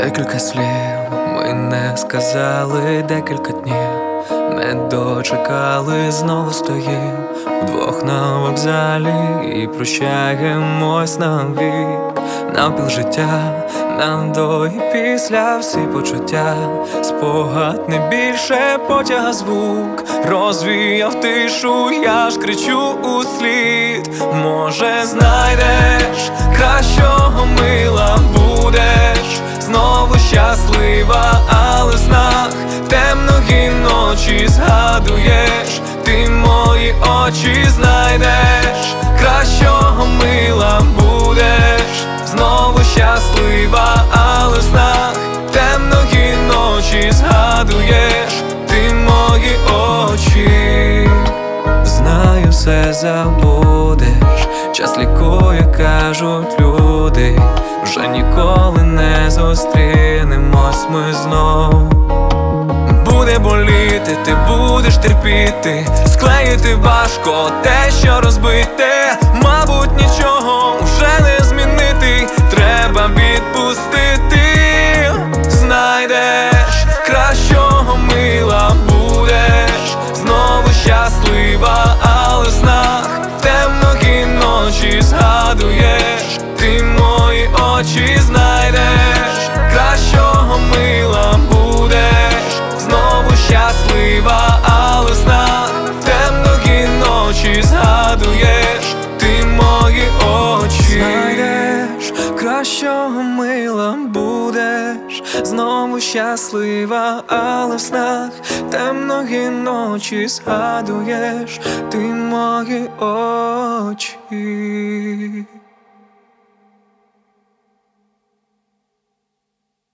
Декілька слів ми не сказали, декілька днів не дочекали, знову стоїм удвох на вокзалі і прощаємось навік. Навпіл життя, нам до і після всі почуття, спогад не більше потяга звук, розвіяв тишу, я ж кричу услід. Може знайдеш кращого мила, будеш знову щаслива, але в снах темної ночі згадуєш ти мої очі. Знайдеш кращого мила, будеш знову щаслива, але в снах темної ночі згадуєш ти мої очі. Знаю, все забудеш, час лікує, кажуть люди. Вже ніколи не зустрінемось ми знов. Буде боліти, ти будеш терпіти, склеїти важко те, що розбите. Мабуть, нічого вже не змінити, треба відпустити. Знайдеш кращого мила, будеш знову щаслива, але в снах темної ночі згадуєш ти мої очі. Знайдеш кращого мила, будеш знову щаслива, але в снах темної ночі згадуєш ти мої очі. Знайдеш кращого мила, будеш знову щаслива, але в снах темної ночі згадуєш ти мої очі.